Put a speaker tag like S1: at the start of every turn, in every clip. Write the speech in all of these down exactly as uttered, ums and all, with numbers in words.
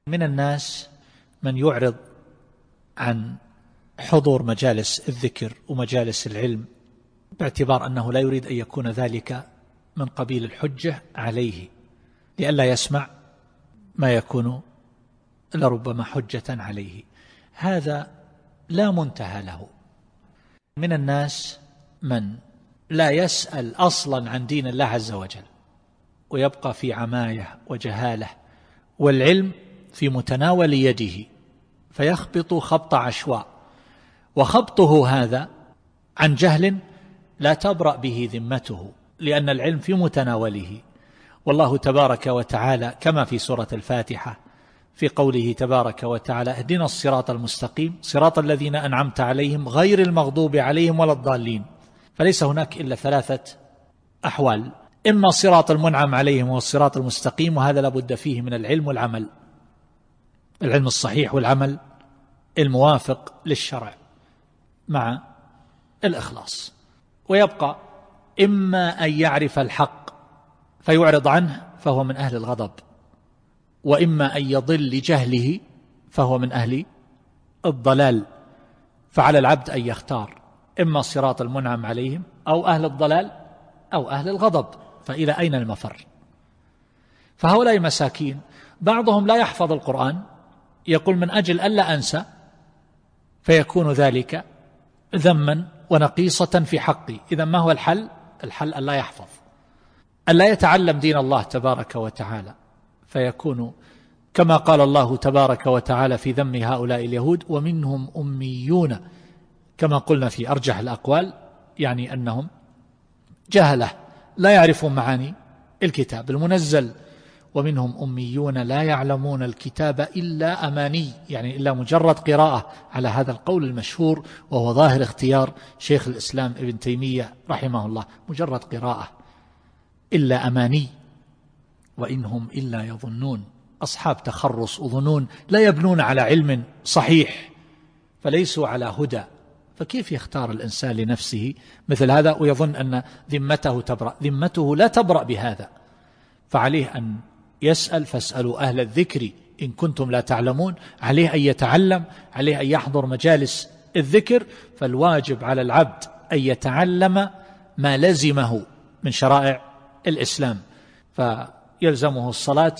S1: من الناس من يعرض عن حضور مجالس الذكر ومجالس العلم باعتبار أنه لا يريد أن يكون ذلك من قبيل الحجة عليه، لئلا يسمع ما يكون لربما حجة عليه. هذا لا منتهى له. من الناس من لا يسأل أصلا عن دين الله عز وجل ويبقى في عماية وجهالة، والعلم في متناول يده، فيخبط خبط عشواء، وخبطه هذا عن جهل لا تبرأ به ذمته، لأن العلم في متناوله. والله تبارك وتعالى كما في سورة الفاتحة في قوله تبارك وتعالى: اهدنا الصراط المستقيم صراط الذين أنعمت عليهم غير المغضوب عليهم ولا الضالين. فليس هناك إلا ثلاثة أحوال: إما صراط المنعم عليهم والصراط المستقيم، وهذا لابد فيه من العلم والعمل، العلم الصحيح والعمل الموافق للشرع مع الإخلاص. ويبقى إما أن يعرف الحق فيعرض عنه فهو من أهل الغضب، وإما أن يضل لجهله فهو من أهل الضلال. فعلى العبد أن يختار إما صراط المنعم عليهم أو أهل الضلال أو أهل الغضب، فإلى أين المفر؟ فهؤلاء مساكين بعضهم لا يحفظ القرآن، يقول من أجل ألا أنسى، فيكون ذلك ذما ونقيصة في حقي. إذا ما هو الحل؟ الحل ألا يحفظ، ألا يتعلم دين الله تبارك وتعالى، فيكون كما قال الله تبارك وتعالى في ذم هؤلاء اليهود: ومنهم أميون، كما قلنا في أرجح الأقوال، يعني أنهم جهلة لا يعرفون معاني الكتاب المنزل. ومنهم أميون لا يعلمون الكتاب إلا أماني، يعني إلا مجرد قراءة، على هذا القول المشهور وهو ظاهر اختيار شيخ الإسلام ابن تيمية رحمه الله: مجرد قراءة، إلا أماني وإنهم إلا يظنون. أصحاب تخرص وظنون، لا يبنون على علم صحيح، فليسوا على هدى. فكيف يختار الإنسان لنفسه مثل هذا ويظن أن ذمته تبرأ؟ ذمته لا تبرأ بهذا، فعليه أن يسأل: فاسألوا أهل الذكر إن كنتم لا تعلمون. عليه أن يتعلم، عليه أن يحضر مجالس الذكر. فالواجب على العبد أن يتعلم ما لزمه من شرائع الإسلام، فيلزمه الصلاة،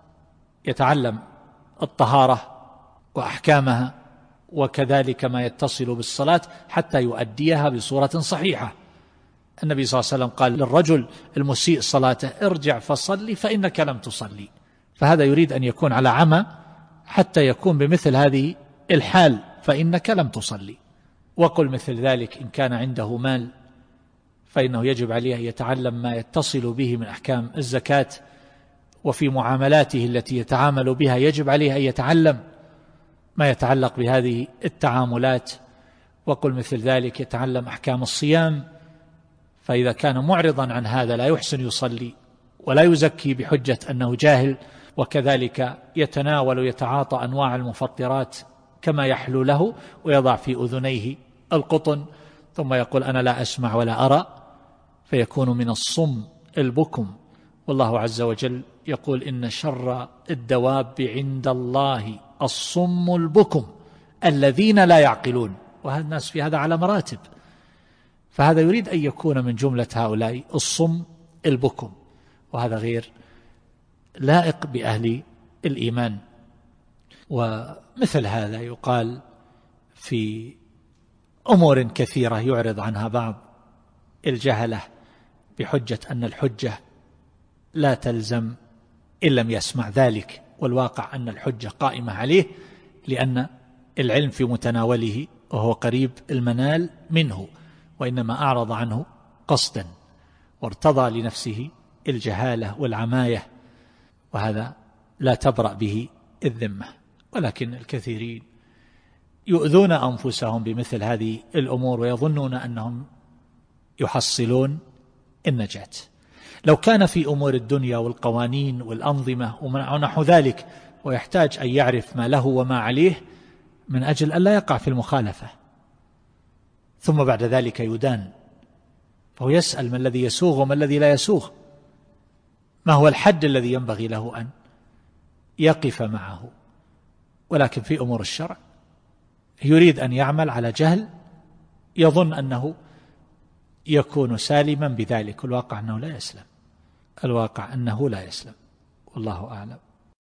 S1: يتعلم الطهارة وأحكامها، وكذلك ما يتصل بالصلاة حتى يؤديها بصورة صحيحة. النبي صلى الله عليه وسلم قال للرجل المسيء صلاته: ارجع فصلي فإنك لم تصلي. فهذا يريد أن يكون على عمى حتى يكون بمثل هذه الحال: فإنك لم تصلي. وقل مثل ذلك إن كان عنده مال فإنه يجب عليه أن يتعلم ما يتصل به من أحكام الزكاة، وفي معاملاته التي يتعامل بها يجب عليه أن يتعلم ما يتعلق بهذه التعاملات. وقل مثل ذلك يتعلم أحكام الصيام، فإذا كان معرضا عن هذا لا يحسن يصلي ولا يزكي بحجة أنه جاهل، وكذلك يتناول ويتعاطى أنواع المفطرات كما يحلو له، ويضع في أذنيه القطن ثم يقول: أنا لا أسمع ولا أرى، فيكون من الصم البكم. والله عز وجل يقول: إن شر الدواب عند الله الصم البكم الذين لا يعقلون. وهذا الناس في هذا على مراتب، فهذا يريد أن يكون من جملة هؤلاء الصم البكم، وهذا غير لائق بأهل الإيمان. ومثل هذا يقال في أمور كثيرة يعرض عنها بعض الجهلة بحجة أن الحجة لا تلزم إن لم يسمع ذلك، والواقع أن الحجة قائمة عليه، لأن العلم في متناوله وهو قريب المنال منه، وإنما أعرض عنه قصدا وارتضى لنفسه الجهالة والعماية، وهذا لا تبرأ به الذمة. ولكن الكثيرين يؤذون أنفسهم بمثل هذه الأمور ويظنون أنهم يحصلون النجاة. لو كان في أمور الدنيا والقوانين والأنظمة ونحو ذلك ويحتاج أن يعرف ما له وما عليه من أجل أن لا يقع في المخالفة، ثم بعد ذلك يدان، فهو يسأل ما الذي يسوغ وما الذي لا يسوغ، ما هو الحد الذي ينبغي له أن يقف معه. ولكن في أمور الشرع يريد أن يعمل على جهل يظن أنه يكون سالما بذلك، الواقع أنه لا يسلم، الواقع أنه لا يسلم، والله أعلم.